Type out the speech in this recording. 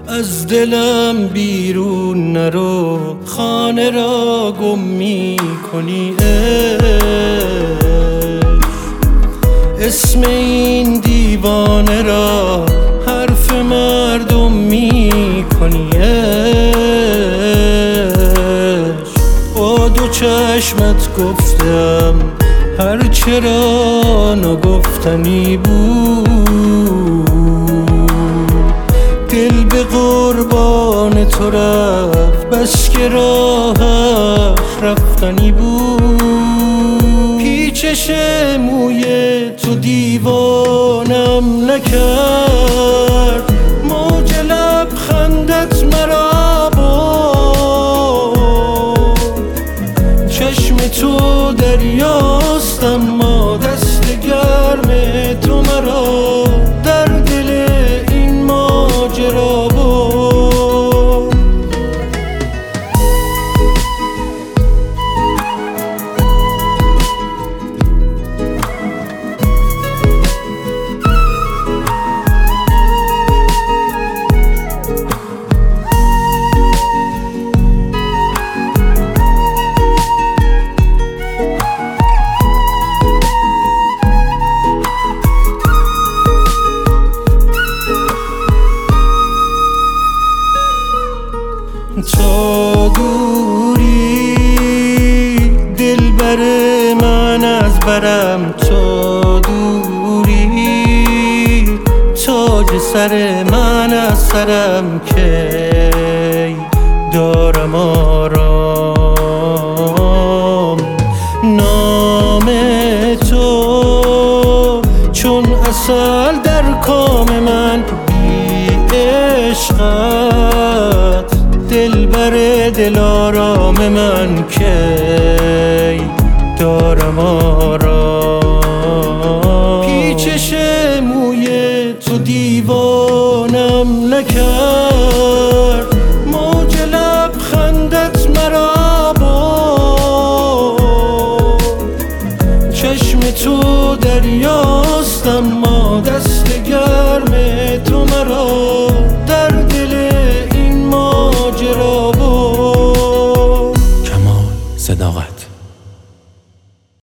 از دلم بیرون نرو، خانه را گم می کنی اسم این دیوانه را حرف مردم می کنی با دو چشمت گفتم هرچه را نگفتنی بود، دل به قربان تو رفت بس که راهش رفتنی بود. پیچش موی تو دیوانم نکرد، موج لبخندت مرا برد. چشم تو دریاست اما دست گرم تو مرا در دل این ماجرا برد. تا دوری دلبر من از برم، تا دوری تاج سر من از سرم کی دارم آرام. نام تو چون عسل در کام من، بی عشقت دلبر دلارام من کی دارم آرام. پیچش موی تو دیوانم نکرد، موج لبخندت مرا برد. چشم تو دریاست اما دست گرم تو مرا